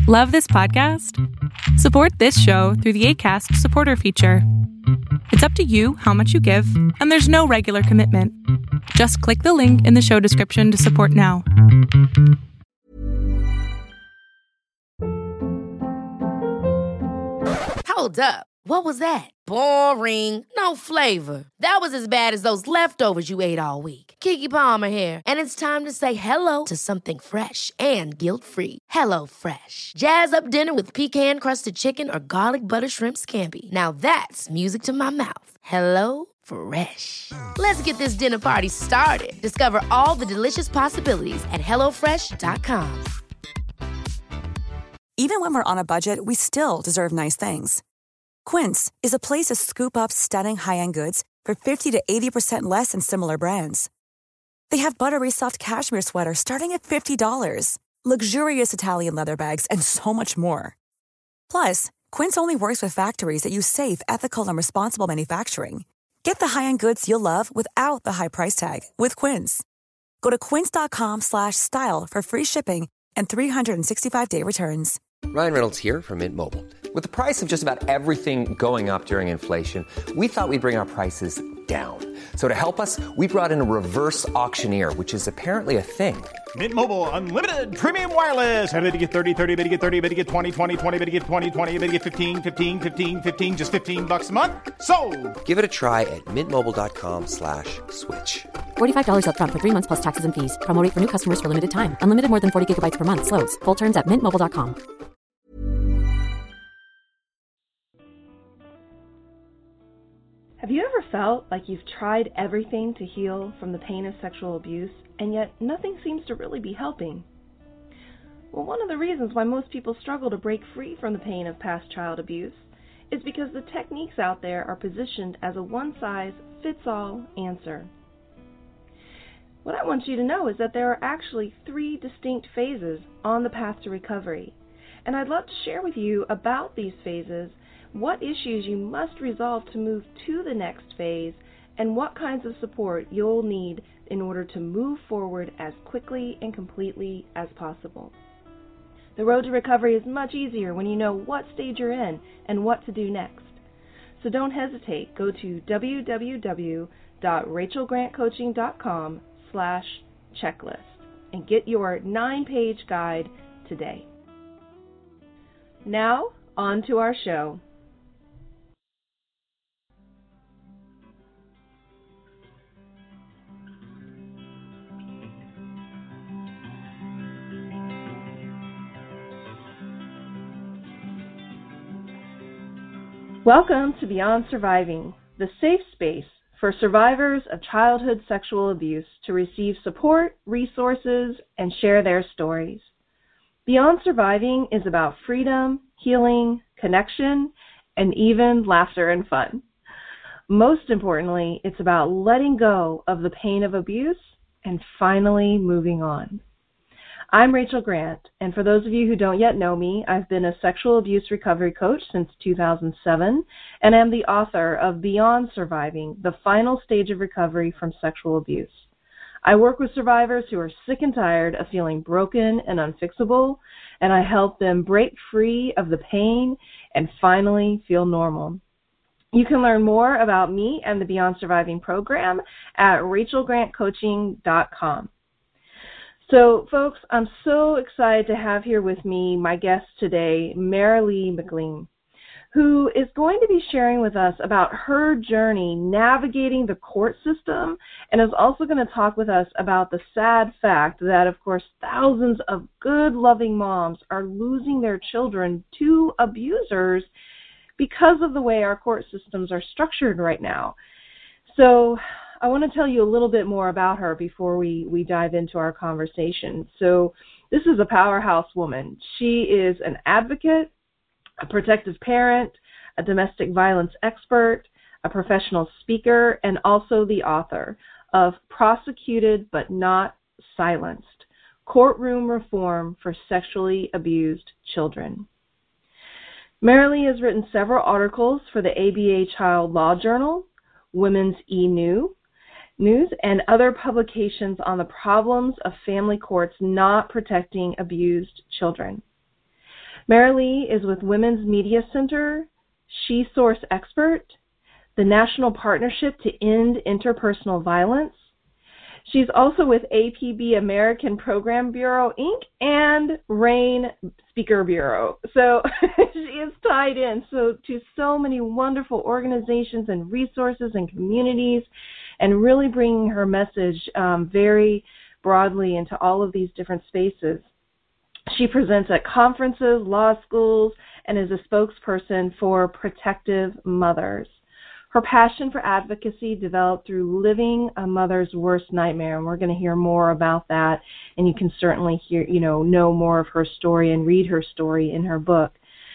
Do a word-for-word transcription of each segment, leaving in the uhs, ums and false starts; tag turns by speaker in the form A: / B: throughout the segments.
A: Love this podcast? Support this show through the Acast supporter feature. It's up to you how much you give, and there's no regular commitment. Just click the link in the show description to support now.
B: Hold up. What was that? Boring. No flavor. That was as bad as those leftovers you ate all week. Keke Palmer here, and it's time to say hello to something fresh and guilt-free. Hello Fresh. Jazz up dinner with pecan-crusted chicken or garlic butter shrimp scampi. Now that's music to my mouth. Hello Fresh. Let's get this dinner party started. Discover all the delicious possibilities at hello fresh dot com.
C: Even when we're on a budget, we still deserve nice things. Quince is a place to scoop up stunning high-end goods for fifty to eighty percent less than similar brands. They have buttery soft cashmere sweaters starting at fifty dollars, luxurious Italian leather bags, and so much more. Plus, Quince only works with factories that use safe, ethical, and responsible manufacturing. Get the high-end goods you'll love without the high price tag with Quince. Go to quince.com slash style for free shipping and three sixty-five day returns.
D: Ryan Reynolds here from Mint Mobile. With the price of just about everything going up during inflation, we thought we'd bring our prices down. So to help us, we brought in a reverse auctioneer, which is apparently a thing.
E: Mint Mobile Unlimited Premium Wireless. How to get thirty, thirty, how to get thirty, how to get twenty, twenty, twenty, how to get twenty, twenty, how to get fifteen, fifteen, fifteen, fifteen, just fifteen bucks a month? Sold!
D: Give it a try at mintmobile.com slash switch.
F: forty-five dollars up front for three months plus taxes and fees. Promo rate for new customers for limited time. Unlimited more than forty gigabytes per month. Slows full terms at mint mobile dot com.
G: Have you ever felt like you've tried everything to heal from the pain of sexual abuse, and yet nothing seems to really be helping? Well, one of the reasons why most people struggle to break free from the pain of past child abuse is because the techniques out there are positioned as a one-size-fits-all answer. What I want you to know is that there are actually three distinct phases on the path to recovery, and I'd love to share with you about these phases, what issues you must resolve to move to the next phase, and what kinds of support you'll need in order to move forward as quickly and completely as possible. The road to recovery is much easier when you know what stage you're in and what to do next. So don't hesitate. Go to w w w dot rachel grant coaching dot com slash checklist and get your nine-page guide today. Now, on to our show. Welcome to Beyond Surviving, the safe space for survivors of childhood sexual abuse to receive support, resources, and share their stories. Beyond Surviving is about freedom, healing, connection, and even laughter and fun. Most importantly, it's about letting go of the pain of abuse and finally moving on. I'm Rachel Grant, and for those of you who don't yet know me, I've been a sexual abuse recovery coach since two thousand seven, and am the author of Beyond Surviving, the final stage of recovery from sexual abuse. I work with survivors who are sick and tired of feeling broken and unfixable, and I help them break free of the pain and finally feel normal. You can learn more about me and the Beyond Surviving program at rachel grant coaching dot com. So, folks, I'm so excited to have here with me my guest today, Marilee McLean, who is going to be sharing with us about her journey navigating the court system, and is also going to talk with us about the sad fact that, of course, thousands of good, loving moms are losing their children to abusers because of the way our court systems are structured right now. So I want to tell you a little bit more about her before we, we dive into our conversation. So this is a powerhouse woman. She is an advocate, a protective parent, a domestic violence expert, a professional speaker, and also the author of Prosecuted But Not Silenced, Courtroom Reform for Sexually Abused Children. Marilee has written several articles for the A B A Child Law Journal, Women's E-New, News, and other publications on the problems of family courts not protecting abused children. Marilee is with Women's Media Center, She Source Expert, the National Partnership to End Interpersonal Violence. She's also with A P B American Program Bureau, Incorporated, and RAIN Speaker Bureau. So she is tied in so to so many wonderful organizations and resources and communities, and really bringing her message um, very broadly into all of these different spaces. She presents at conferences, law schools, and is a spokesperson for Protective Mothers. Her passion for advocacy developed through living a mother's worst nightmare, and we're going to hear more about that, and you can certainly hear, you know, know more of her story and read her story in her book.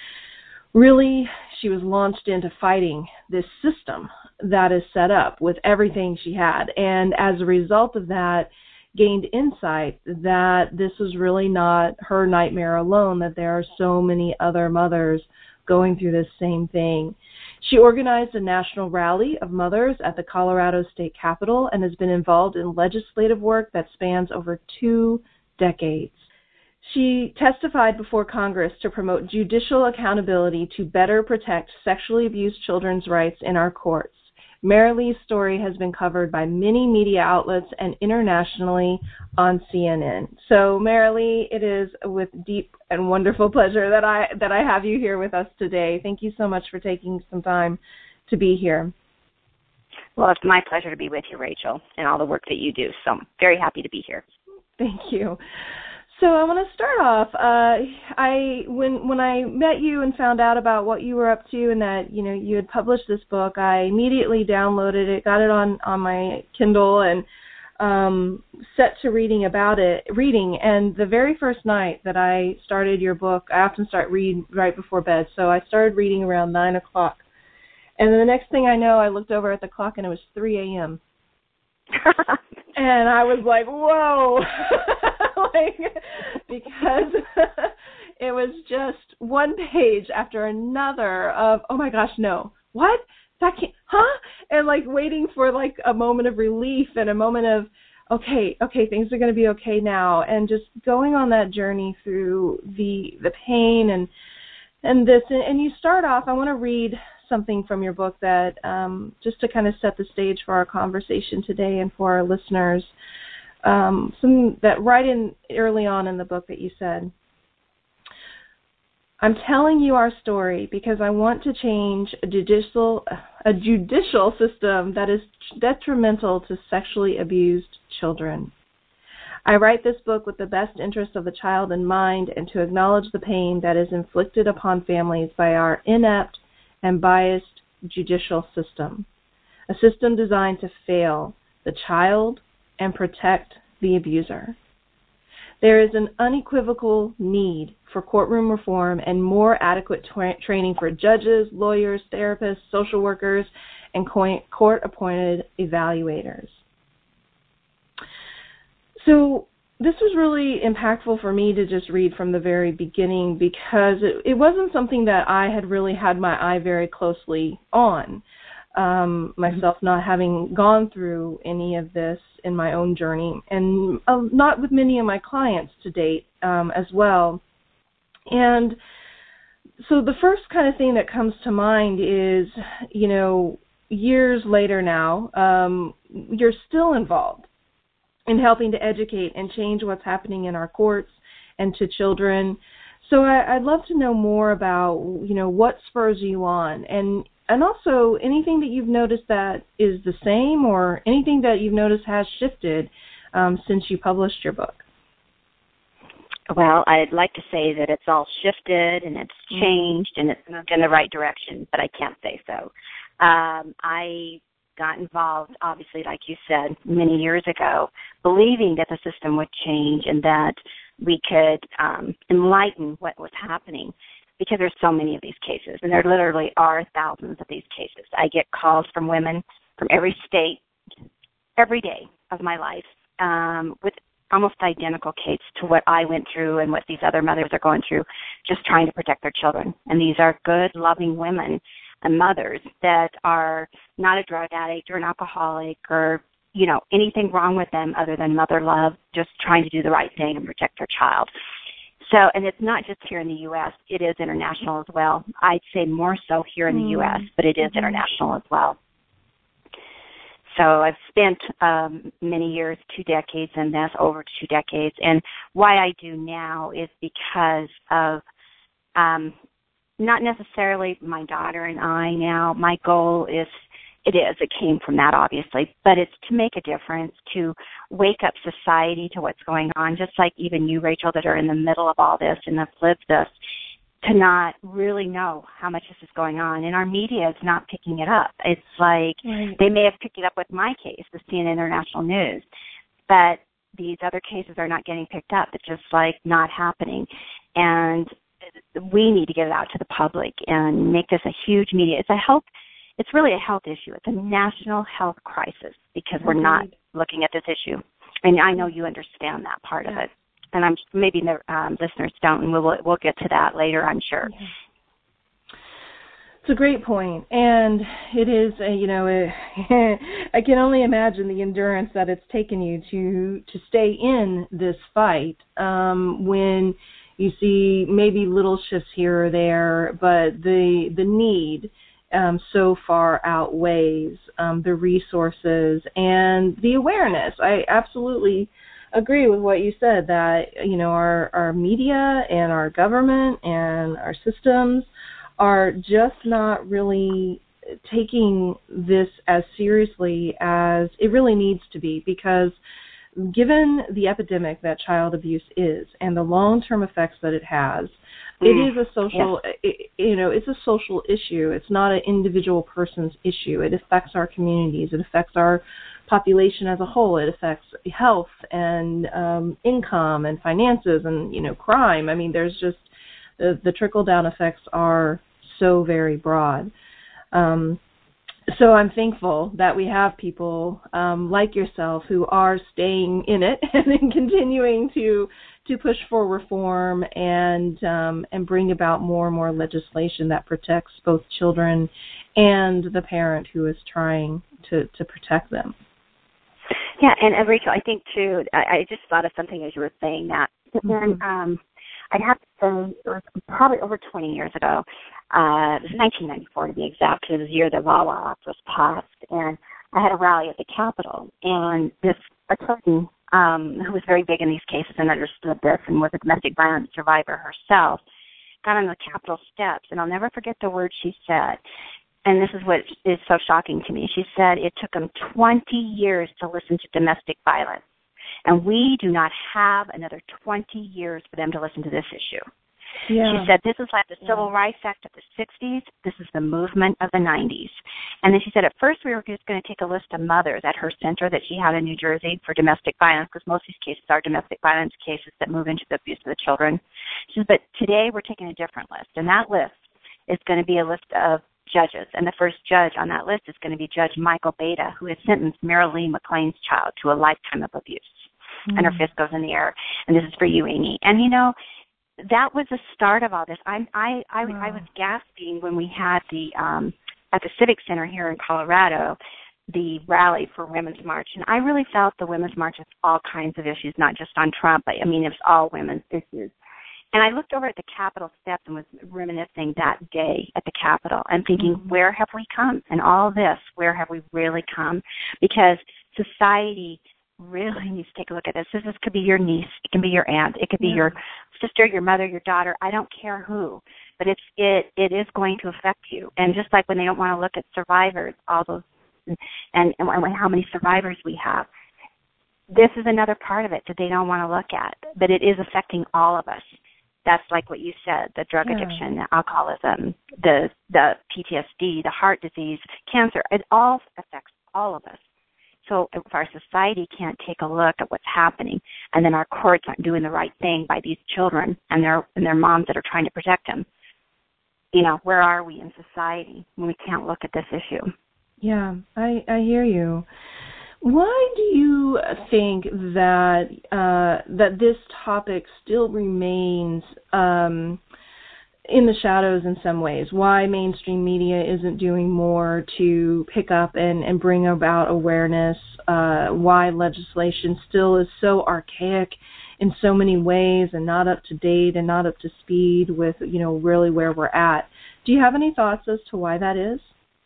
G: Really, she was launched into fighting this system that is set up with everything she had, and as a result of that, gained insight that this was really not her nightmare alone, that there are so many other mothers going through this same thing. She organized a national rally of mothers at the Colorado State Capitol and has been involved in legislative work that spans over two decades. She testified before Congress to promote judicial accountability to better protect sexually abused children's rights in our courts. Marilee's story has been covered by many media outlets and internationally on C N N. So, Marilee, it is with deep and wonderful pleasure that I that I have you here with us today. Thank you so much for taking some time to be here.
H: Well, it's my pleasure to be with you, Rachel, and all the work that you do. So I'm very happy to be here.
G: Thank you. So I want to start off. Uh, I when when I met you and found out about what you were up to and that you know you had published this book, I immediately downloaded it, got it on, on my Kindle, and um, set to reading about it. Reading, and the very first night that I started your book, I often start reading right before bed, so I started reading around nine o'clock, and then the next thing I know, I looked over at the clock and it was three a.m. And I was like, whoa, like, because it was just one page after another of, oh my gosh, no, what? That can't, huh? And like waiting for like a moment of relief and a moment of, okay, okay, things are going to be okay now. And just going on that journey through the the pain and and this. And, and you start off, I want to read something from your book that um, just to kind of set the stage for our conversation today and for our listeners. Um, some that right in early on in the book that you said, I'm telling you our story because I want to change a judicial a judicial system that is detrimental to sexually abused children. I write this book with the best interest of the child in mind and to acknowledge the pain that is inflicted upon families by our inept and biased judicial system, a system designed to fail the child and protect the abuser. There is an unequivocal need for courtroom reform and more adequate tra- training for judges, lawyers, therapists, social workers, and co- court-appointed evaluators. So this was really impactful for me to just read from the very beginning because it, it wasn't something that I had really had my eye very closely on, um, myself not having gone through any of this in my own journey, and uh, not with many of my clients to date um, as well. And so the first kind of thing that comes to mind is, you know, years later now, um, you're still involved in helping to educate and change what's happening in our courts and to children. So I, I'd love to know more about, you know, what spurs you on, and and also anything that you've noticed that is the same or anything that you've noticed has shifted um, since you published your book.
H: Well, I'd like to say that it's all shifted and it's changed and it's moved in the right direction, but I can't say so. Um, I got involved, obviously, like you said, many years ago, believing that the system would change and that we could um, enlighten what was happening, because there's so many of these cases, and there literally are thousands of these cases. I get calls from women from every state every day of my life um, with almost identical cases to what I went through and what these other mothers are going through, just trying to protect their children. And these are good, loving women and mothers that are not a drug addict or an alcoholic or, you know, anything wrong with them other than mother love, just trying to do the right thing and protect their child. So, and it's not just here in the U S, it is international as well. I'd say more so here in the mm. U S, but it is mm-hmm. international as well. So I've spent um, many years, two decades in this, over two decades. And why I do now is because of um, not necessarily my daughter and I now. My goal is, it is, it came from that obviously, but it's to make a difference, to wake up society to what's going on, just like even you, Rachel, that are in the middle of all this and have lived this, to not really know how much this is going on. And our media is not picking it up. It's like right. they may have picked it up with my case, the C N N International News, but these other cases are not getting picked up. It's just like not happening. And we need to get it out to the public and make this a huge media. It's a health, it's really a health issue. It's a national health crisis because we're not looking at this issue. And I know you understand that part yeah. of it. And I'm maybe the um, listeners don't, and we'll we'll get to that later, I'm sure. Yeah.
G: It's a great point, and it is, a, you know, a, I can only imagine the endurance that it's taken you to to stay in this fight um, when you see maybe little shifts here or there, but the the need um, so far outweighs um, the resources and the awareness. I absolutely agree with what you said, that, you know, our, our media and our government and our systems are just not really taking this as seriously as it really needs to be, because given the epidemic that child abuse is and the long-term effects that it has, mm. it is a social, yeah. it, you know, it's a social issue. It's not an individual person's issue. It affects our communities. It affects our population as a whole. It affects health and um, income and finances and, you know, crime. I mean, there's just the, the trickle-down effects are so very broad. Um, so I'm thankful that we have people um, like yourself who are staying in it and continuing to to push for reform and um, and bring about more and more legislation that protects both children and the parent who is trying to, to protect them.
H: Yeah, and uh, Rachel, I think too, I, I just thought of something as you were saying that.
G: Mm-hmm.
H: And um, I'd have to say it was probably over twenty years ago. Uh, it was nineteen ninety-four to be exact. It was the year the VAWA Act was passed, and I had a rally at the Capitol, and this attorney um, who was very big in these cases and understood this and was a domestic violence survivor herself got on the Capitol steps, and I'll never forget the words she said. And this is what is so shocking to me. She said it took them twenty years to listen to domestic violence, and we do not have another twenty years for them to listen to this issue. Yeah. She said this is like the Civil yeah. Rights Act of the sixties. This is the movement of the nineties. And then she said at first we were just going to take a list of mothers at her center that she had in New Jersey for domestic violence, because most of these cases are domestic violence cases that move into the abuse of the children. She said, but today we're taking a different list, and that list is going to be a list of judges. And the first judge on that list is going to be Judge Michael Beda, who has sentenced Marilee McLean's child to a lifetime of abuse. Mm. And her fist goes in the air. And this is for you, Amy. And, you know, that was the start of all this. I I I, wow. I was gasping when we had the um, at the Civic Center here in Colorado, the rally for Women's March, and I really felt the Women's March was all kinds of issues, not just on Trump. I mean, it was all women's issues. And I looked over at the Capitol steps and was reminiscing that day at the Capitol and thinking, mm-hmm. where have we come? And all this, where have we really come? Because society really needs to take a look at this. This, this could be your niece. It can be your aunt. It could be yeah. your sister, your mother, your daughter. I don't care who. But it's it it is going to affect you. And just like when they don't want to look at survivors, all those, and, and, and how many survivors we have, this is another part of it that they don't want to look at. But it is affecting all of us. That's like what you said, the drug yeah. addiction, the alcoholism, the the P T S D, the heart disease, cancer. It all affects all of us. So if our society can't take a look at what's happening, and then our courts aren't doing the right thing by these children and their and their moms that are trying to protect them, you know, where are we in society when we can't look at this issue?
G: Yeah, I, I hear you. Why do you think that uh, that this topic still remains um, in the shadows in some ways? Why mainstream media isn't doing more to pick up and, and bring about awareness? Uh, why legislation still is so archaic in so many ways and not up to date and not up to speed with, you know, really where we're at. Do you have any thoughts as to why that is?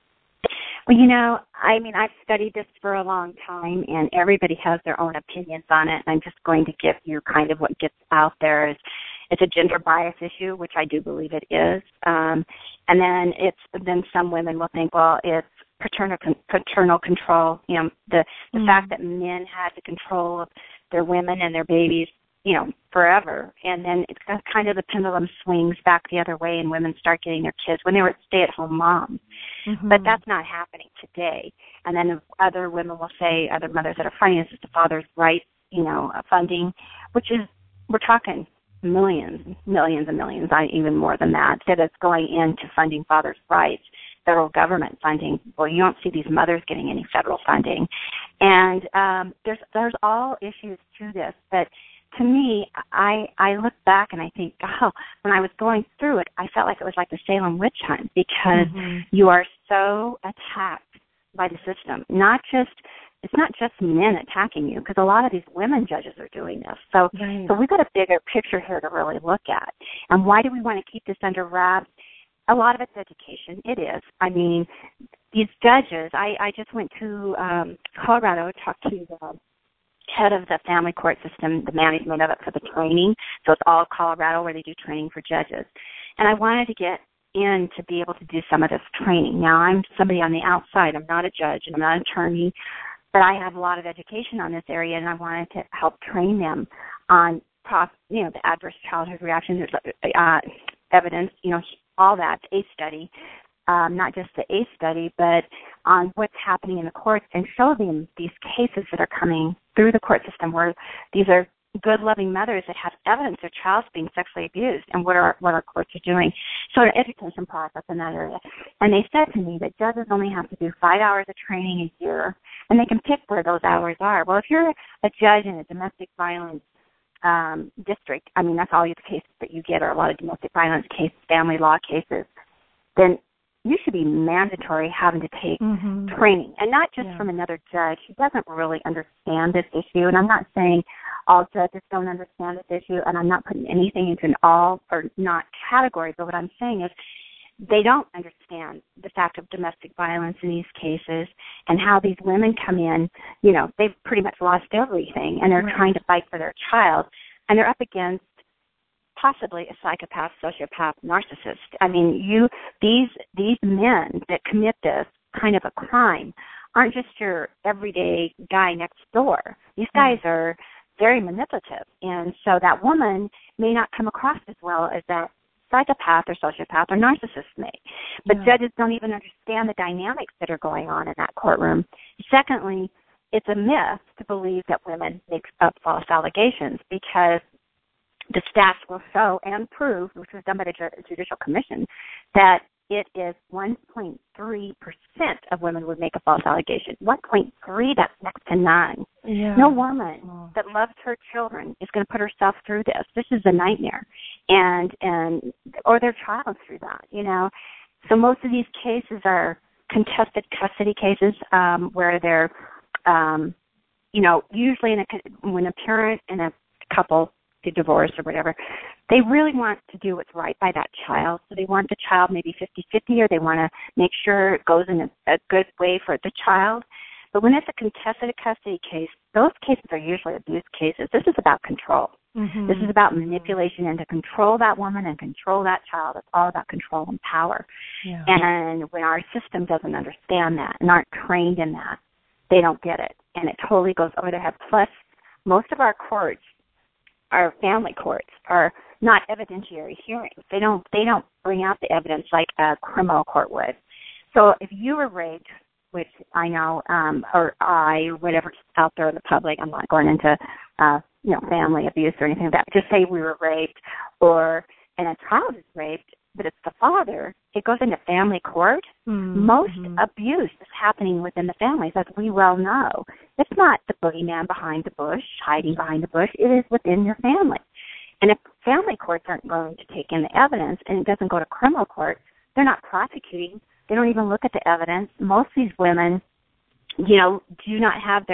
H: Well, you know, I mean, I've studied this for a long time, and everybody has their own opinions on it. I'm just going to give you kind of what gets out there is it's a gender bias issue, which I do believe it is. Um, and then it's then some women will think, well, it's paternal paternal control. You know, the the mm-hmm. fact that men had the control of their women and their babies, you know, forever. And then it's kind of the pendulum swings back the other way and women start getting their kids when they were stay-at-home moms. Mm-hmm. But that's not happening today. And then other women will say, other mothers that are fighting, this is the father's rights, you know, funding, which is, we're talking millions, millions and millions, even more than that, that is going into funding father's rights, federal government funding. Well, you don't see these mothers getting any federal funding. And um, there's there's all issues to this, but to me, I I look back and I think, oh, when I was going through it, I felt like it was like the Salem witch hunt because mm-hmm. you are so attacked by the system. Not just it's not just men attacking you, because a lot of these women judges are doing this. So right. so we've got a bigger picture here to really look at. And why do we want to keep this under wraps? A lot of it's education. It is. I mean, these judges. I I just went to um, Colorado, talked to the head of the family court system, the management of it for the training. So it's all Colorado where they do training for judges. And I wanted to get in to be able to do some of this training. Now, I'm somebody on the outside. I'm not a judge and I'm not an attorney, but I have a lot of education on this area, and I wanted to help train them on, you know, the adverse childhood reaction, there's uh, evidence, you know, all that, the ACE study. Um, not just the ACE study, but on what's happening in the courts, and show them these cases that are coming through the court system where these are good, loving mothers that have evidence their child's being sexually abused, and what our what our courts are doing. So an education process in that area. And they said to me that judges only have to do five hours of training a year, and they can pick where those hours are. Well, if you're a judge in a domestic violence um, district, I mean, that's all the cases that you get are a lot of domestic violence cases, family law cases, then you should be mandatory having to take mm-hmm. training, and not just yeah. from another judge who doesn't really understand this issue. And I'm not saying all judges don't understand this issue, and I'm not putting anything into an all or not category, but what I'm saying is they don't understand the fact of domestic violence in these cases and how these women come in, you know, they've pretty much lost everything, and they're right. trying to fight for their child, and they're up against possibly a psychopath, sociopath, narcissist. I mean, you these these men that commit this kind of a crime aren't just your everyday guy next door. These guys mm-hmm. are very manipulative, and so that woman may not come across as well as that psychopath or sociopath or narcissist may. But yeah. judges don't even understand the dynamics that are going on in that courtroom. Secondly, it's a myth to believe that women make up false allegations, because the stats will show and prove, which was done by the Judicial Commission, that it is one point three percent of women would make a false allegation. one point three, that's next to none. Yeah. No woman oh. that loves her children is going to put herself through this. This is a nightmare, and and or their child through that, you know. So most of these cases are contested custody cases um, where they're, um, you know, usually in a, when a parent and a couple divorce or whatever, they really want to do what's right by that child. So they want the child maybe fifty-fifty, or they want to make sure it goes in a, a good way for the child. But when it's a contested custody case, those cases are usually abuse cases. This is about control. Mm-hmm. This is about manipulation, and to control that woman and control that child. It's all about control and power. Yeah. And when our system doesn't understand that and aren't trained in that, they don't get it. And it totally goes over their head. Plus, most of our courts, our family courts, are not evidentiary hearings. They don't they don't bring out the evidence like a criminal court would. So if you were raped, which I know, um, or I, or whatever's out there in the public, I'm not going into, uh, you know, family abuse or anything like that. Just say we were raped, or and a child is raped, but it's the father. It goes into family court. Mm-hmm. Most abuse is happening within the families, as we well know. It's not the boogeyman behind the bush, hiding behind the bush. It is within your family. And if family courts aren't going to take in the evidence and it doesn't go to criminal court, they're not prosecuting. They don't even look at the evidence. Most of these women, you know, do not have their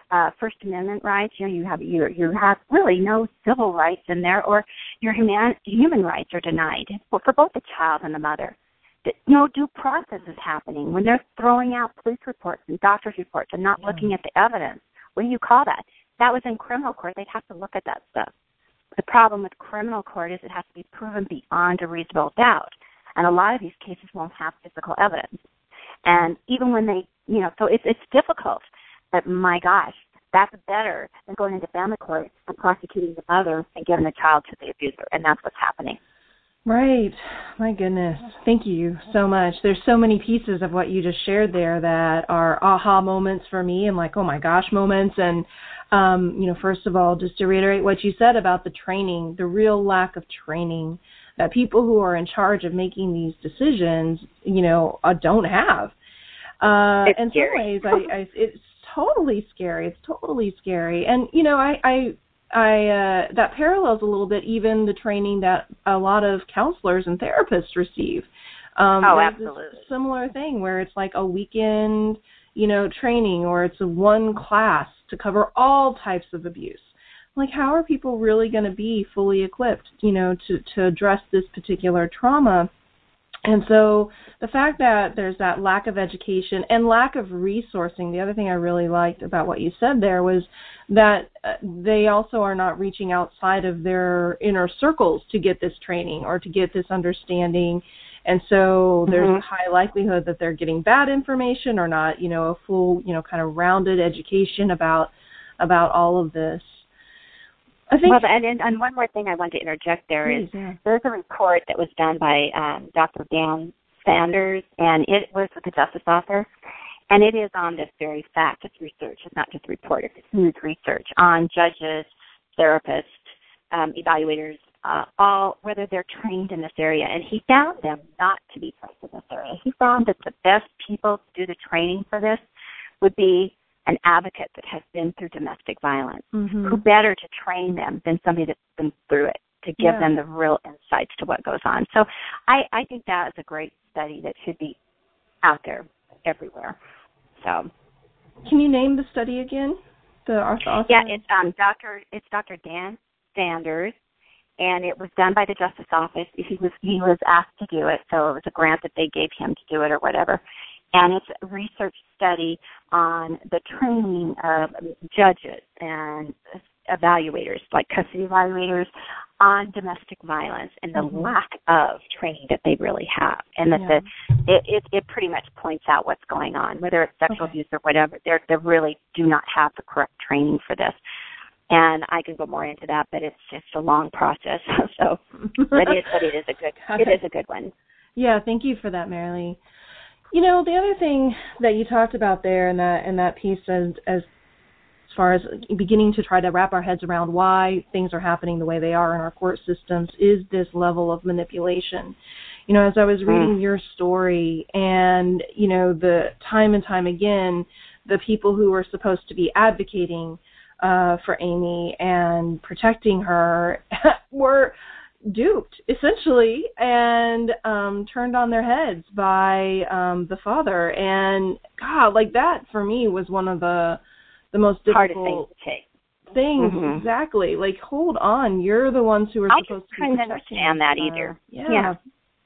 H: uh, First Amendment rights. You know, you have you you have really no civil rights in there, or your human human rights are denied for, for both the child and the mother. No due process is happening when they're throwing out police reports and doctor's reports and not yeah. looking at the evidence. What do you call that? That was in criminal court. They'd have to look at that stuff. The problem with criminal court is it has to be proven beyond a reasonable doubt. And a lot of these cases won't have physical evidence. And even when they, you know, so it's it's difficult. But my gosh, that's better than going into family court and prosecuting the mother and giving the child to the abuser. And that's what's happening.
G: Right. My goodness. Thank you so much. There's so many pieces of what you just shared there that are aha moments for me and like, oh my gosh moments. And, um, you know, first of all, just to reiterate what you said about the training, the real lack of training that people who are in charge of making these decisions, you know, uh, don't have. Uh,
H: it's
G: in
H: scary.
G: some ways, I, I, it's totally scary. It's totally scary. And, you know, I, I I uh, that parallels a little bit even the training that a lot of counselors and therapists receive. Um,
H: oh,
G: there's
H: absolutely.
G: This similar thing where it's like a weekend, you know, training, or it's a one class to cover all types of abuse. Like, how are people really going to be fully equipped, you know, to, to address this particular trauma? And so the fact that there's that lack of education and lack of resourcing, the other thing I really liked about what you said there was that uh, they also are not reaching outside of their inner circles to get this training or to get this understanding. And so there's mm-hmm. a high likelihood that they're getting bad information or not, you know, a full, you know, kind of rounded education about about all of this. I think.
H: Well, and, and, and one more thing I want to interject there
G: Please,
H: is
G: yeah.
H: there's a report that was done by um, Doctor Dan Sanders, and it was with the Justice Author, and it is on this very fact. It's research. It's not just a report. It's huge research on judges, therapists, um, evaluators, uh, all, whether they're trained in this area. And he found them not to be trained in this area. He found that the best people to do the training for this would be an advocate that has been through domestic violence.
G: Mm-hmm.
H: Who better to train them than somebody that's been through it, to give
G: yeah.
H: them the real insights to what goes on. So I, I think that is a great study that should be out there everywhere. So,
G: can you name the study again? The author?
H: Yeah, it's um Doctor it's Doctor Dan Sanders, and it was done by the Justice Office. He was he was asked to do it, so it was a grant that they gave him to do it or whatever. And it's a research study on the training of judges and evaluators, like custody evaluators, on domestic violence and the mm-hmm. lack of training that they really have. And that yeah. the, it, it, it pretty much points out what's going on, whether it's sexual okay. abuse or whatever. They they really do not have the correct training for this. And I can go more into that, but it's just a long process. So, but it, but it is a good, it is a good one.
G: Yeah, thank you for that, Marilee. You know, the other thing that you talked about there in that in that piece as, as as far as beginning to try to wrap our heads around why things are happening the way they are in our court systems is this level of manipulation. You know, as I was reading mm. your story and, you know, the time and time again, the people who were supposed to be advocating uh, for Amy and protecting her were duped, essentially, and um, turned on their heads by um, the father. And, God, like that, for me, was one of the the most difficult
H: things,
G: things
H: mm-hmm.
G: exactly. Like, hold on, you're the ones who are
H: I
G: supposed to be
H: couldn't understand that either.
G: Uh, yeah.
H: yeah.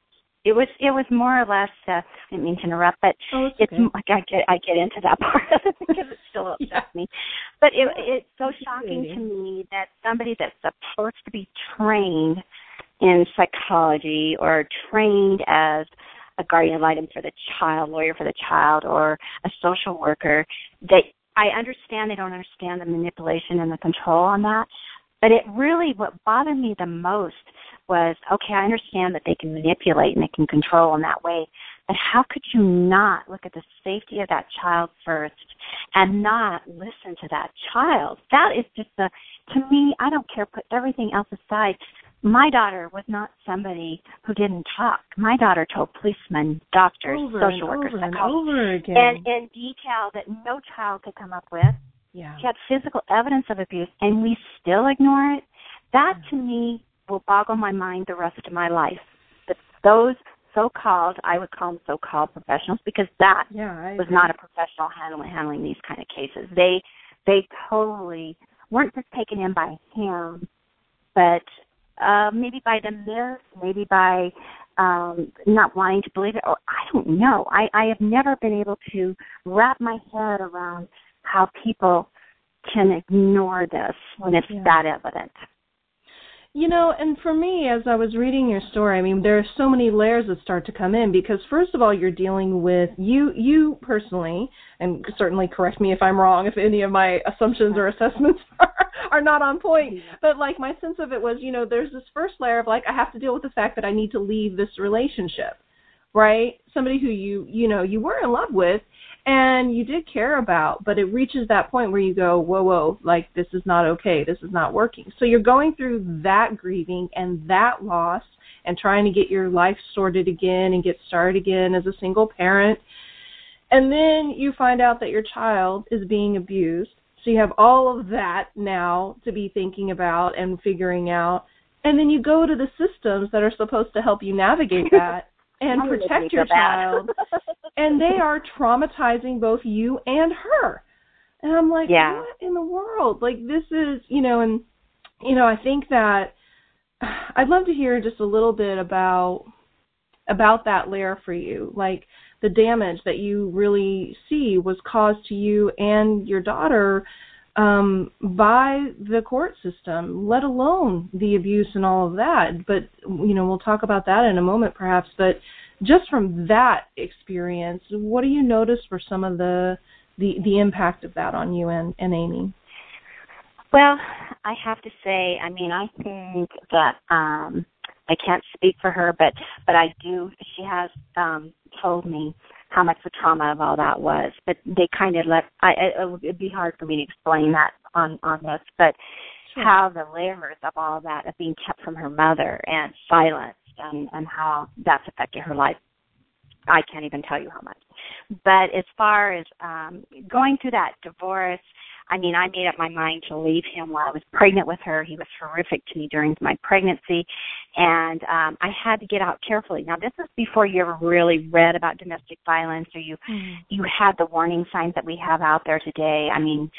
H: It was it was more or less. Uh, I didn't mean to interrupt, but
G: oh, it's,
H: it's
G: okay.
H: like I get I get into that part of it because it still upsets yeah. me. But it, it's so shocking to me that somebody that's supposed to be trained in psychology or trained as a guardian ad litem for the child, lawyer for the child, or a social worker, that I understand they don't understand the manipulation and the control on that. But it really, what bothered me the most was, okay, I understand that they can manipulate and they can control in that way, but how could you not look at the safety of that child first and not listen to that child? That is just a, to me, I don't care, put everything else aside. My daughter was not somebody who didn't talk. My daughter told policemen, doctors,
G: over
H: social
G: and
H: workers,
G: over and
H: psychologists,
G: over again.
H: and in detail that no child could come up with.
G: Yeah.
H: She had physical evidence of abuse, and we still ignore it. That, to me, will boggle my mind the rest of my life. That those so-called, I would call them so-called professionals, because that
G: yeah,
H: was not a professional handling, handling these kind of cases. They they totally weren't just taken in by him, but uh, maybe by the myth, maybe by um, not wanting to believe it, or I don't know. I, I have never been able to wrap my head around how people can ignore this when it's yeah. that evident.
G: You know, and for me, as I was reading your story, I mean, there are so many layers that start to come in because, first of all, you're dealing with you, you personally, and certainly correct me if I'm wrong, if any of my assumptions or assessments are, are not on point. But, like, my sense of it was, you know, there's this first layer of, like, I have to deal with the fact that I need to leave this relationship, right? Somebody who you, you know, you were in love with and you did care about, but it reaches that point where you go, whoa, whoa, like, this is not okay, this is not working. So you're going through that grieving and that loss and trying to get your life sorted again and get started again as a single parent. And then you find out that your child is being abused. So you have all of that now to be thinking about and figuring out. And then you go to the systems that are supposed to help you navigate that and
H: I'm
G: protect your child, and they are traumatizing both you and her. And I'm like,
H: yeah.
G: what in the world? Like, this is, you know, and, you know, I think that I'd love to hear just a little bit about about that layer for you, like the damage that you really see was caused to you and your daughter um, by the court system, let alone the abuse and all of that. But, you know, we'll talk about that in a moment perhaps. But just from that experience, what do you notice for some of the the, the impact of that on you and, and Amy?
H: Well, I have to say, I mean, I think that um, I can't speak for her, but, but I do, she has um, told me how much the trauma of all that was, but they kind of let, I, it would be hard for me to explain that on, on this, but sure. how the layers of all that of being kept from her mother and silenced and, and how that's affected her life, I can't even tell you how much. But as far as um, going through that divorce, I mean, I made up my mind to leave him while I was pregnant with her. He was horrific to me during my pregnancy, and um, I had to get out carefully. Now, this is before you ever really read about domestic violence or you mm. you had the warning signs that we have out there today. I mean,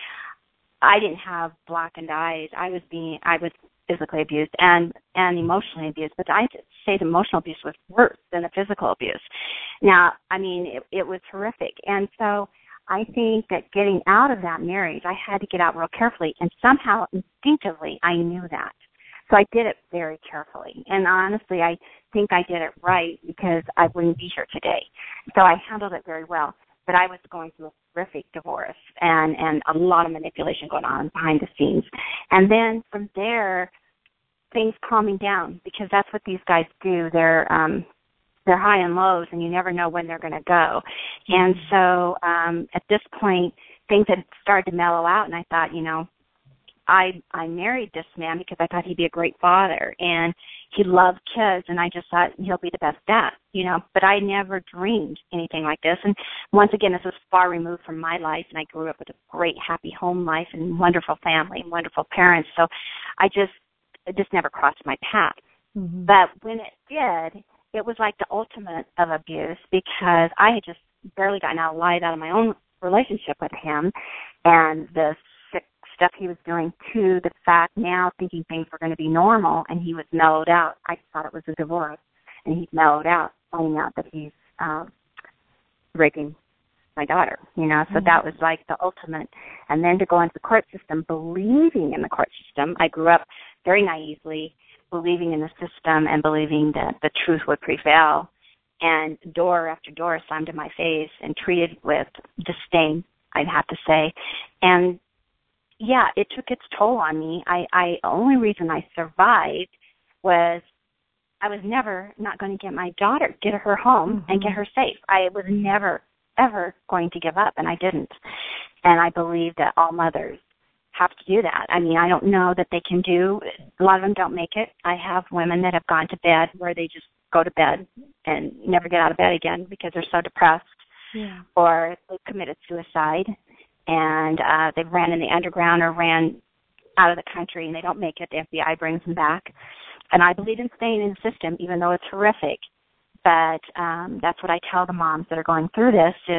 H: I didn't have blackened eyes. I was being, I was physically abused and, and emotionally abused, but I say the emotional abuse was worse than the physical abuse. Now, I mean, it, it was horrific, and so I think that getting out of that marriage, I had to get out real carefully, and somehow instinctively I knew that. So I did it very carefully, and honestly, I think I did it right because I wouldn't be here today. So I handled it very well, but I was going through a horrific divorce and, and a lot of manipulation going on behind the scenes. And then from there, things calming down because that's what these guys do. They're um, they're high and lows, and you never know when they're going to go. And so um, at this point, things had started to mellow out, and I thought, you know, I I married this man because I thought he'd be a great father, and he loved kids, and I just thought he'll be the best dad, you know. But I never dreamed anything like this. And once again, this was far removed from my life, and I grew up with a great, happy home life and wonderful family and wonderful parents. So I just, it just never crossed my path. Mm-hmm. But when it did, it was like the ultimate of abuse because I had just barely gotten out alive out of my own relationship with him, and the sick stuff he was doing to the fact now thinking things were going to be normal, and he was mellowed out. I thought it was a divorce, and he's mellowed out, finding out that he's um, raping my daughter, you know, so mm-hmm. that was like the ultimate. And then to go into the court system, believing in the court system, I grew up very naively, believing in the system and believing that the truth would prevail, and door after door slammed in my face and treated with disdain, I'd have to say. And, yeah, it took its toll on me. I, I only reason I survived was I was never not going to get my daughter, get her home mm-hmm. and get her safe. I was never, ever going to give up, and I didn't. And I believe that all mothers have to do that. I mean, I don't know that they can do, a lot of them don't make it. I have women that have gone to bed where they just go to bed and never get out of bed again because they're so depressed, yeah. or they've committed suicide, and uh, they ran in the underground or ran out of the country and they don't make it. The F B I brings them back. And I believe in staying in the system, even though it's horrific. But um, that's what I tell the moms that are going through this is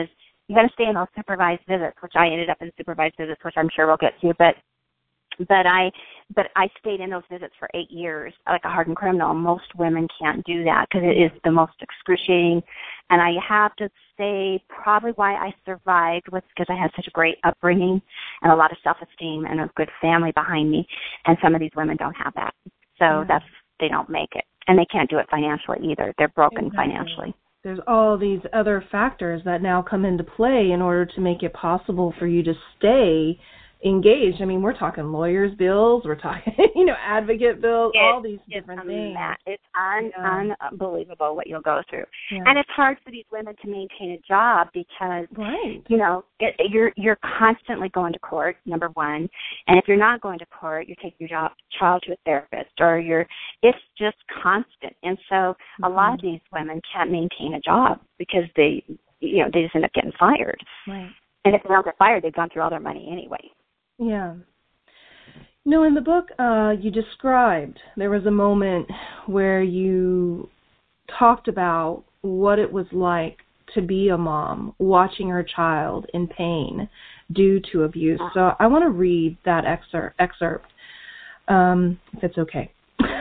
H: you're going to stay in those supervised visits, which I ended up in supervised visits, which I'm sure we'll get to, but But I, but I stayed in those visits for eight years, like a hardened criminal. Most women can't do that because it is the most excruciating. And I have to say, probably why I survived was because I had such a great upbringing and a lot of self-esteem and a good family behind me. And some of these women don't have that, so yeah. that's they don't make it, and they can't do it financially either. They're broken exactly. financially.
G: There's all these other factors that now come into play in order to make it possible for you to stay engaged. I mean, we're talking lawyers' bills, we're talking, you know, advocate bills,
H: it,
G: all these
H: it's
G: different things.
H: It's un, yeah. unbelievable what you'll go through,
G: yeah.
H: and it's hard for these women to maintain a job because,
G: right.
H: you know, it, you're you're constantly going to court. Number one, and if you're not going to court, you're taking your job, child to a therapist, or you're. It's just constant, and so mm-hmm. a lot of these women can't maintain a job because they, you know, they just end up getting fired.
G: Right.
H: And if they don't get fired, they've gone through all their money anyway.
G: Yeah. You know, in the book, uh, you described there was a moment where you talked about what it was like to be a mom, watching her child in pain due to abuse. So I want to read that excerpt, excerpt um, if it's okay.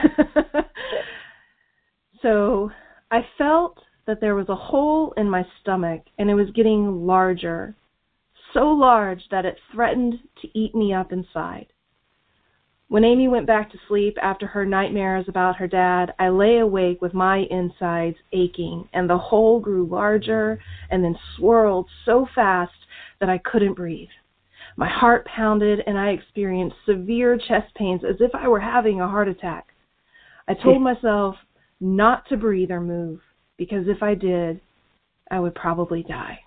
G: So I felt that there was a hole in my stomach, and it was getting larger. So large that it threatened to eat me up inside. When Amy went back to sleep after her nightmares about her dad, I lay awake with my insides aching, and the hole grew larger and then swirled so fast that I couldn't breathe. My heart pounded, and I experienced severe chest pains as if I were having a heart attack. I told myself not to breathe or move, because if I did, I would probably die.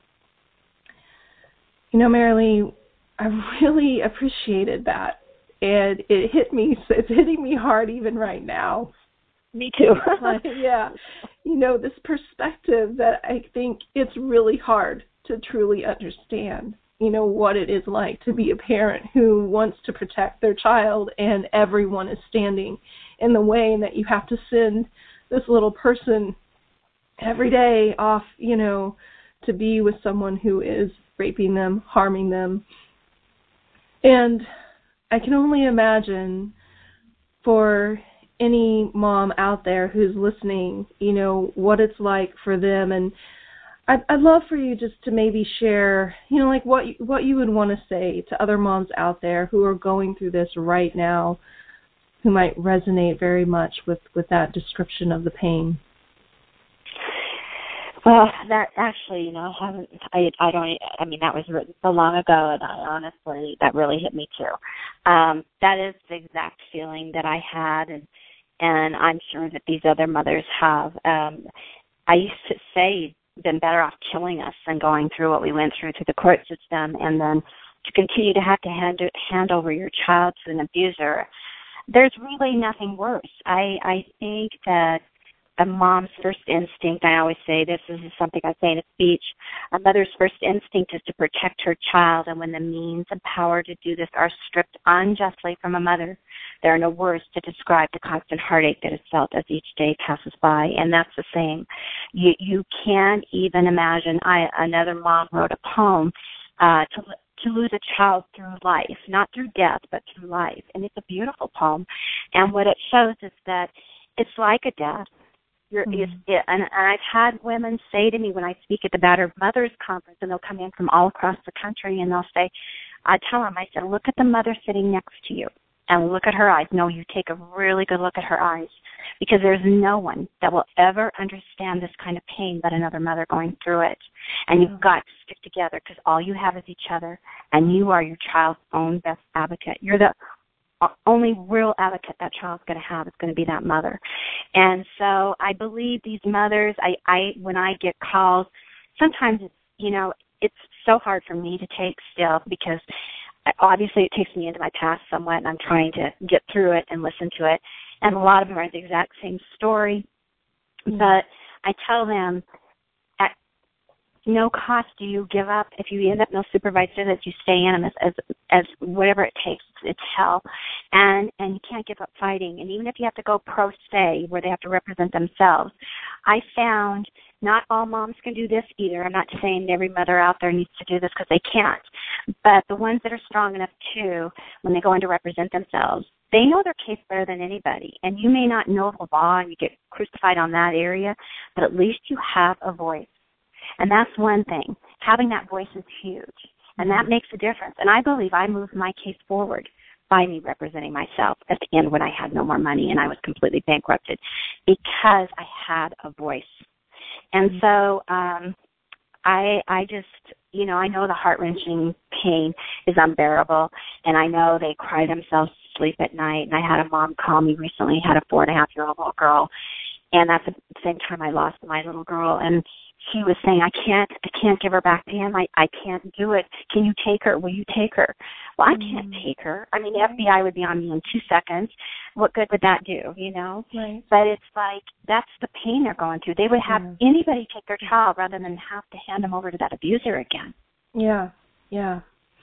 G: You know, Marilee, I really appreciated that, and it hit me. It's hitting me hard even right now.
H: Me too.
G: Yeah, you know, this perspective that I think it's really hard to truly understand. You know, what it is like to be a parent who wants to protect their child, and everyone is standing in the way, and that you have to send this little person every day off, you know, to be with someone who is raping them, harming them. And I can only imagine for any mom out there who's listening, you know, what it's like for them. And I'd, I'd love for you just to maybe share, you know, like what you, what you would want to say to other moms out there who are going through this right now, who might resonate very much with, with that description of the pain.
H: Well, that actually, you know, haven't I? I don't. I mean, that was written so long ago, and I honestly, that really hit me too. Um, that is the exact feeling that I had, and and I'm sure that these other mothers have. Um, I used to say, been better off killing us than going through what we went through through the court system, and then to continue to have to hand hand over your child to an abuser. There's really nothing worse. I I think that a mom's first instinct, I always say this, this is something I say in a speech, a mother's first instinct is to protect her child, and when the means and power to do this are stripped unjustly from a mother, there are no words to describe the constant heartache that is felt as each day passes by, and that's the same. You, you can't even imagine, I, another mom wrote a poem uh, to to lose a child through life, not through death, but through life, and it's a beautiful poem, and what it shows is that it's like a death. You're, mm-hmm. it's, and, and I've had women say to me when I speak at the Battered Mothers Conference, and they'll come in from all across the country, and they'll say, I tell them, I said, look at the mother sitting next to you, and look at her eyes. No, you take a really good look at her eyes, because there's no one that will ever understand this kind of pain but another mother going through it. And you've got to stick together, because all you have is each other, and you are your child's own best advocate. You're the only real advocate that child's going to have is going to be that mother. And so I believe these mothers, I, I when I get calls, sometimes it's, you know, it's so hard for me to take still, because obviously it takes me into my past somewhat, and I'm trying to get through it and listen to it. And a lot of them are the exact same story. Mm-hmm. But I tell them, at no cost do you give up. If you end up in those supervised visits, you stay in them as, as, as whatever it takes. It's hell. And and you can't give up fighting. And even if you have to go pro se, where they have to represent themselves, I found Not all moms can do this either. I'm not saying every mother out there needs to do this because they can't. But the ones that are strong enough to, when they go in to represent themselves, they know their case better than anybody. And you may not know the law and you get crucified on that area, but at least you have a voice. And that's one thing. Having that voice is huge. And that makes a difference. And I believe I moved my case forward by me representing myself at the end when I had no more money and I was completely bankrupted because I had a voice. And so um, I I just, you know, I know the heart-wrenching pain is unbearable, and I know they cry themselves to sleep at night. And I had a mom call me recently, had a four-and-a-half-year-old little girl, and that's the same time I lost my little girl. And she was saying, I can't, I can't give her back to him. I, I can't do it. Can you take her? Will you take her? Well, I can't mm-hmm. take her. I mean, the F B I would be on me in two seconds. What good would that do, you know?
G: Right.
H: But it's like, that's the pain they're going through. They would have yeah. anybody take their child rather than have to hand them over to that abuser again.
G: Yeah, yeah.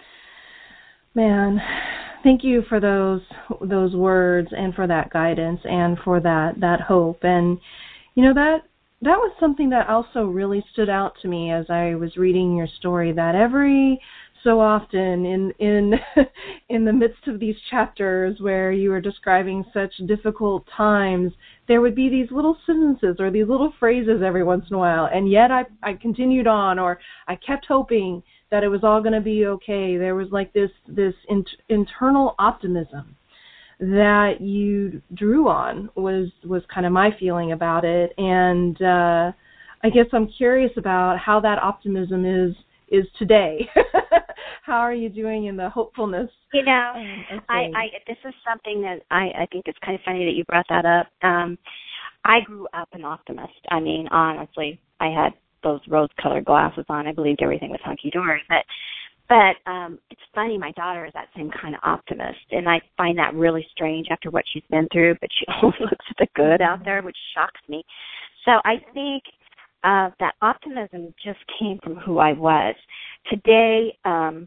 G: Man, thank you for those those words and for that guidance and for that, that hope. And, you know, that that was something that also really stood out to me as I was reading your story, that every so often in in in the midst of these chapters where you were describing such difficult times, there would be these little sentences or these little phrases every once in a while, and yet I, I continued on, or I kept hoping that it was all going to be okay. There was like this this in, internal optimism that you drew on was was kind of my feeling about it. And uh, I guess I'm curious about how that optimism is is today. How are you doing in the hopefulness?
H: You know, I, I this is something that I, I think it's kind of funny that you brought that up. Um, I grew up an optimist. I mean, honestly, I had those rose-colored glasses on. I believed everything was hunky-dory. But But um, it's funny, my daughter is that same kind of optimist, and I find that really strange after what she's been through, but she always looks at the good out there, which shocks me. So I think uh, that optimism just came from who I was. Today, um,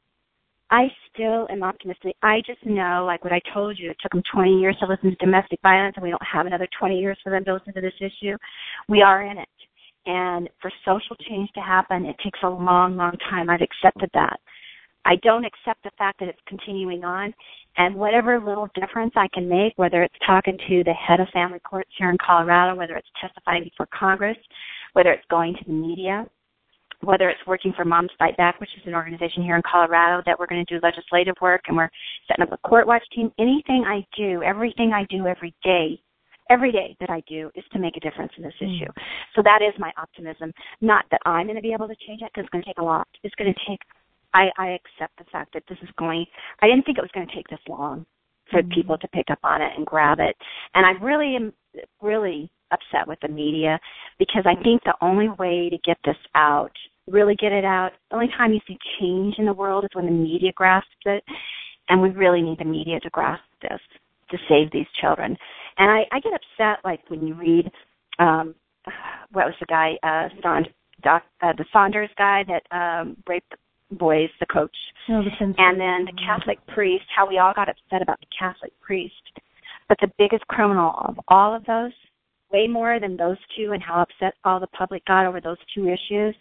H: I still am optimistic. I just know, like what I told you, it took them twenty years to listen to domestic violence, and we don't have another twenty years for them to listen to this issue. We are in it. And for social change to happen, it takes a long, long time. I've accepted that. I don't accept the fact that it's continuing on. And whatever little difference I can make, whether it's talking to the head of family courts here in Colorado, whether it's testifying before Congress, whether it's going to the media, whether it's working for Moms Fight Back, which is an organization here in Colorado that we're going to do legislative work, and we're setting up a court watch team, anything I do, everything I do every day, Every day that I do is to make a difference in this mm. issue. So that is my optimism. Not that I'm going to be able to change it, because it's going to take a lot. It's going to take, I, I accept the fact that this is going, I didn't think it was going to take this long for mm. people to pick up on it and grab it. And I really am really upset with the media, because I think the only way to get this out, really get it out, the only time you see change in the world is when the media grasps it. And we really need the media to grasp this to save these children. And I, I get upset, like, when you read, um, what was the guy, uh, Son, doc, uh, the Saunders guy that um, raped the boys, the coach,
G: oh, the
H: and then the Catholic priest, how we all got upset about the Catholic priest. But the biggest criminal of all of those, way more than those two, and how upset all the public got over those two issues,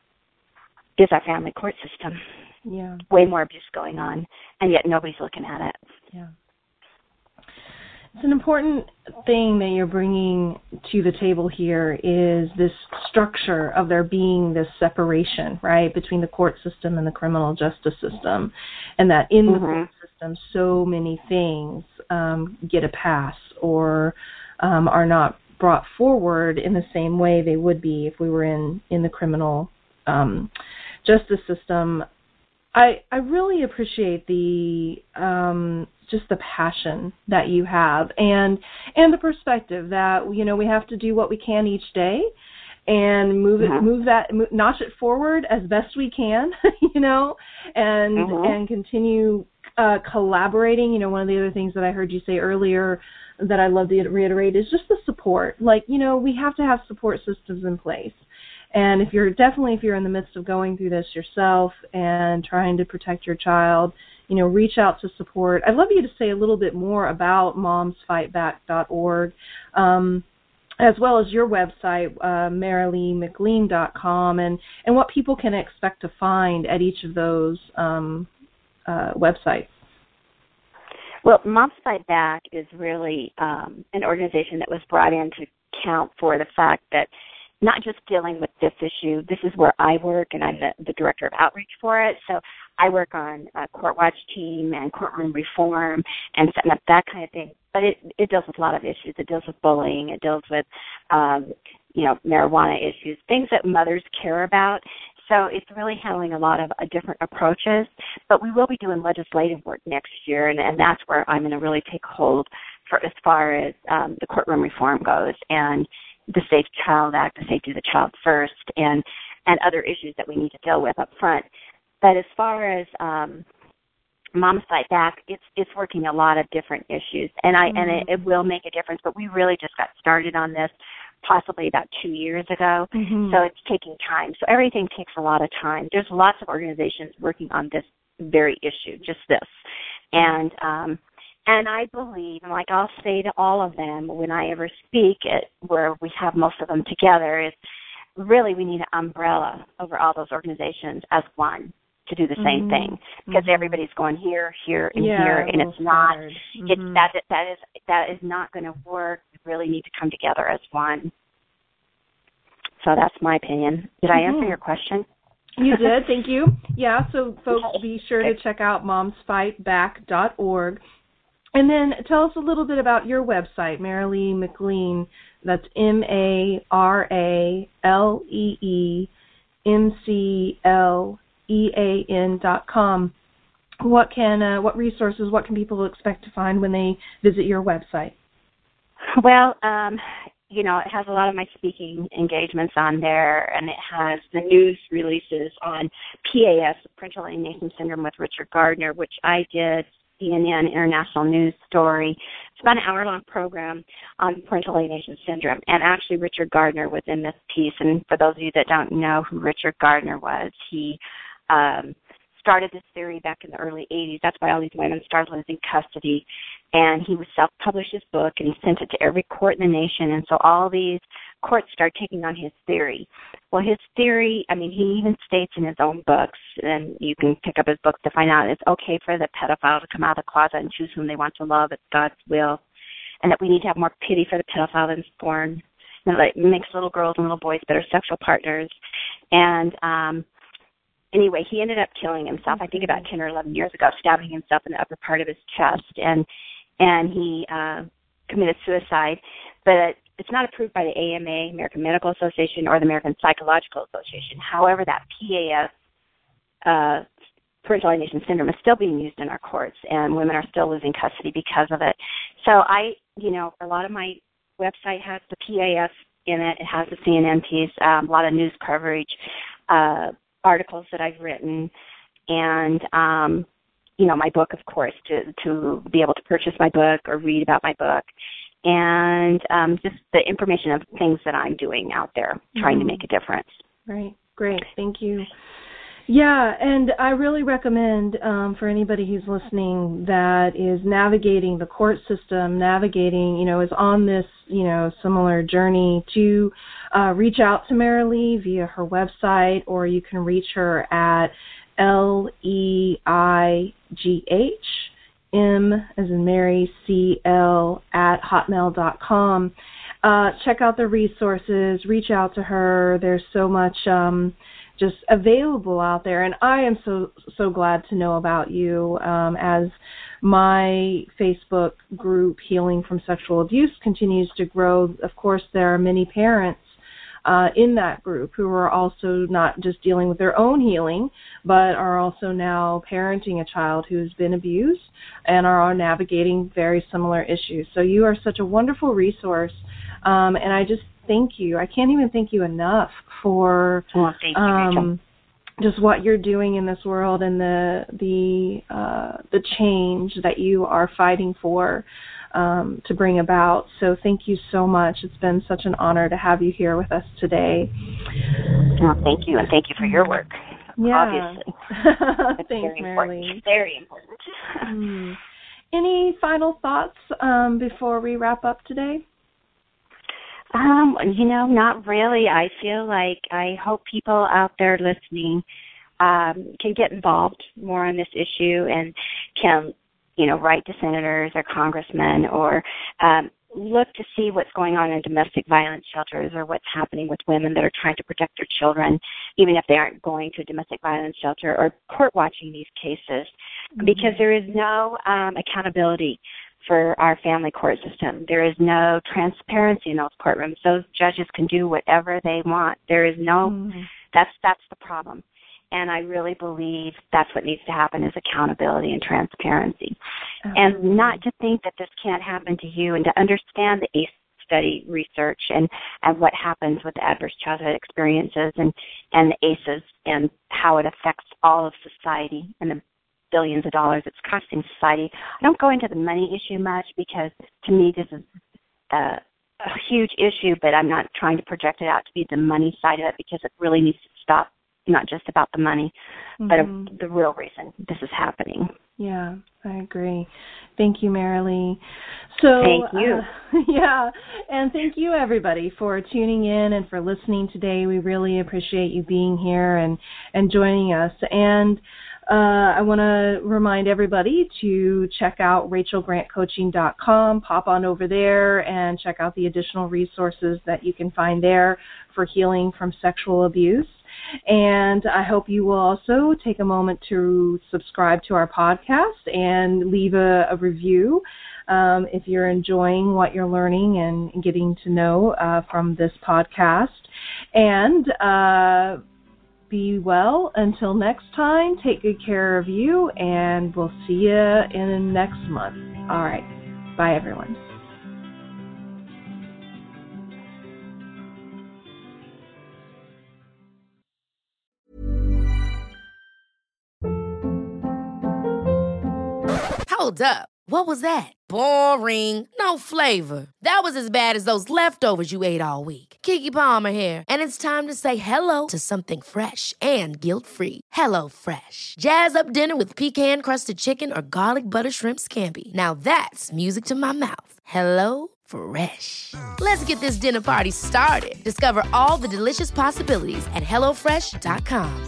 H: is our family court system.
G: Yeah.
H: Way more abuse going on, and yet nobody's looking at it.
G: Yeah. It's an important thing that you're bringing to the table here is this structure of there being this separation, right, between the court system and the criminal justice system, and that in mm-hmm. the court system so many things um, get a pass or um, are not brought forward in the same way they would be if we were in, in the criminal um, justice system. I, I really appreciate the um, just the passion that you have and and the perspective that, you know, we have to do what we can each day and move it, uh-huh. move that, move, notch it forward as best we can, you know, and uh-huh. and continue uh, collaborating. You know, one of the other things that I heard you say earlier that I love to reiterate is just the support. Like, you know, we have to have support systems in place. And if you're definitely, if you're in the midst of going through this yourself and trying to protect your child, you know, reach out to support. I'd love you to say a little bit more about moms fight back dot org. Um, as well as your website, uh, marilee mclean dot com, and, and what people can expect to find at each of those um, uh, websites.
H: Well, Moms Fight Back is really um, an organization that was brought in to account for the fact that not just dealing with this issue, this is where I work, and I'm the, the director of outreach for it. So I work on a court watch team and courtroom reform and setting up that kind of thing. But it, it deals with a lot of issues. It deals with bullying. It deals with, um, you know, marijuana issues, things that mothers care about. So it's really handling a lot of uh, different approaches. But we will be doing legislative work next year, and, and that's where I'm going to really take hold for as far as um, the courtroom reform goes and the Safe Child Act, the Safety of the Child First, and, and other issues that we need to deal with up front. But as far as um, Moms Fight Back, it's it's working a lot of different issues, and I mm-hmm. and it, it will make a difference. But we really just got started on this possibly about two years ago, mm-hmm. so it's taking time. So everything takes a lot of time. There's lots of organizations working on this very issue, just this, and um, and I believe, and like I'll say to all of them when I ever speak at where we have most of them together, is really we need an umbrella over all those organizations as one to do the same mm-hmm. thing, because mm-hmm. everybody's going here, here, and
G: yeah,
H: here, and it's not.
G: Mm-hmm.
H: It's that that is that is not going to work. We really need to come together as one. So that's my opinion. Did I mm-hmm. answer your question?
G: You did. Thank you. Yeah. So folks, be sure to check out moms fight back dot org, and then tell us a little bit about your website, Marilee McLean. That's M A R A L E E M C L E A N dot com. What can uh, what resources, what can people expect to find when they visit your website?
H: Well, um, you know, it has a lot of my speaking engagements on there, and it has the news releases on P A S, Parental Alienation Syndrome with Richard Gardner, which I did, C N N International News Story. It's about an hour-long program on parental alienation syndrome, and actually Richard Gardner was in this piece. And for those of you that don't know who Richard Gardner was, he um, started this theory back in the early eighties. That's why all these women started losing custody. And he would self-publish his book, and he sent it to every court in the nation. And so all these courts started taking on his theory. Well, his theory, I mean, he even states in his own books, and you can pick up his books to find out, it's okay for the pedophile to come out of the closet and choose whom they want to love. It's God's will. And that we need to have more pity for the pedophile than scorn. And it like, makes little girls and little boys better sexual partners. And um, anyway, he ended up killing himself, I think about ten or eleven years ago, stabbing himself in the upper part of his chest. And and he uh, committed suicide. But it's not approved by the A M A, American Medical Association, or the American Psychological Association. However, that P A S, uh, parental alienation syndrome, is still being used in our courts, and women are still losing custody because of it. So I, you know, a lot of my website has the P A S in it. It has the C N N piece, um, a lot of news coverage, uh, articles that I've written, and um, you know, my book, of course, to, to be able to purchase my book or read about my book, and um, just the information of things that I'm doing out there, trying mm-hmm. to make a difference.
G: Right. Great. Thank you. Yeah, and I really recommend um, for anybody who's listening that is navigating the court system, navigating, you know, is on this, you know, similar journey to uh, reach out to Marilee via her website, or you can reach her at L E I G H M as in Mary, C L at hotmail dot com. Uh, check out the resources, reach out to her. There's so much um, just available out there, and I am so so glad to know about you. Um, as my Facebook group, Healing from Sexual Abuse, continues to grow, of course, there are many parents Uh, in that group who are also not just dealing with their own healing, but are also now parenting a child who's been abused and are navigating very similar issues. So you are such a wonderful resource, um, and I just thank you. I can't even thank you enough for
H: oh, thank you,
G: um, just what you're doing in this world and the the uh, the change that you are fighting for. Um, to bring about. So thank you so much. It's been such an honor to have you here with us today.
H: Well, thank you, and thank you for your work.
G: Yeah.
H: Obviously.
G: Thanks,
H: very
G: Marilee.
H: important. Very important.
G: mm. Any final thoughts um, before we wrap up today?
H: Um, you know, not really. I feel like I hope people out there listening um, can get involved more on this issue and can, you know, write to senators or congressmen or um, look to see what's going on in domestic violence shelters or what's happening with women that are trying to protect their children, even if they aren't going to a domestic violence shelter, or court watching these cases, mm-hmm. because there is no um, accountability for our family court system. There is no transparency in those courtrooms. Those judges can do whatever they want. There is no, mm-hmm. that's that's the problem. And I really believe that's what needs to happen is accountability and transparency. Okay. And not to think that this can't happen to you, and to understand the A C E study research and, and what happens with the adverse childhood experiences and, and the A C Es and how it affects all of society and the billions of dollars it's costing society. I don't go into the money issue much because to me this is a, a huge issue, but I'm not trying to project it out to be the money side of it because it really needs to stop. Not just about the money, mm-hmm. but the real reason this is happening.
G: Yeah, I agree. Thank you, Marilee. So,
H: thank you.
G: Uh, yeah, and thank you, everybody, for tuning in and for listening today. We really appreciate you being here and, and joining us. And uh, I want to remind everybody to check out rachel grant coaching dot com. Pop on over there and check out the additional resources that you can find there for healing from sexual abuse. And I hope you will also take a moment to subscribe to our podcast and leave a, a review um, if you're enjoying what you're learning and getting to know uh, from this podcast. And uh, be well until next time. Take good care of you, and we'll see you in next month. All right. Bye, everyone.
B: Hold up. What was that? Boring. No flavor. That was as bad as those leftovers you ate all week. Keke Palmer here, and it's time to say hello to something fresh and guilt-free. Hello Fresh. Jazz up dinner with pecan-crusted chicken or garlic butter shrimp scampi. Now that's music to my mouth. Hello Fresh. Let's get this dinner party started. Discover all the delicious possibilities at hello fresh dot com.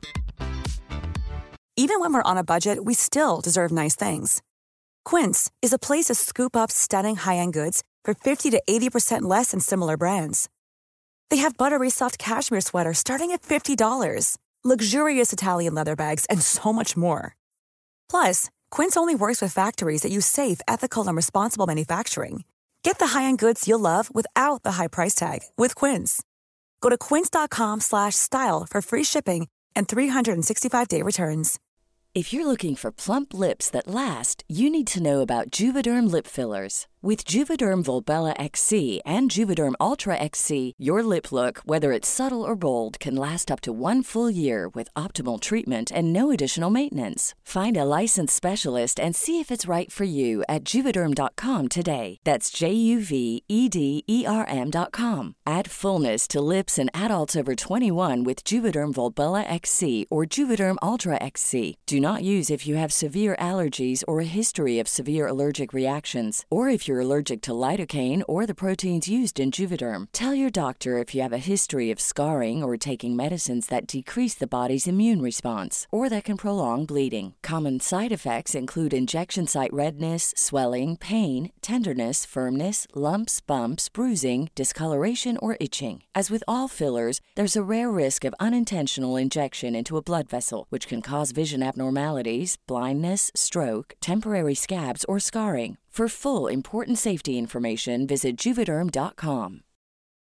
C: Even when we're on a budget, we still deserve nice things. Quince is a place to scoop up stunning high-end goods for fifty to eighty percent less than similar brands. They have buttery soft cashmere sweaters starting at fifty dollars, luxurious Italian leather bags, and so much more. Plus, Quince only works with factories that use safe, ethical, and responsible manufacturing. Get the high-end goods you'll love without the high price tag with Quince. Go to quince.com slash style for free shipping and three sixty-five day returns.
I: If you're looking for plump lips that last, you need to know about Juvederm lip fillers. With Juvederm Volbella X C and Juvederm Ultra X C, your lip look, whether it's subtle or bold, can last up to one full year with optimal treatment and no additional maintenance. Find a licensed specialist and see if it's right for you at Juvederm dot com today. That's J U V E D E R M dot com. Add fullness to lips in adults over twenty-one with Juvederm Volbella X C or Juvederm Ultra X C. Do not use if you have severe allergies or a history of severe allergic reactions, or if you're allergic to lidocaine or the proteins used in Juvederm. Tell your doctor if you have a history of scarring or taking medicines that decrease the body's immune response or that can prolong bleeding. Common side effects include injection site redness, swelling, pain, tenderness, firmness, lumps, bumps, bruising, discoloration, or itching. As with all fillers, there's a rare risk of unintentional injection into a blood vessel, which can cause vision abnormalities, blindness, stroke, temporary scabs, or scarring. For full, important safety information, visit Juvederm dot com.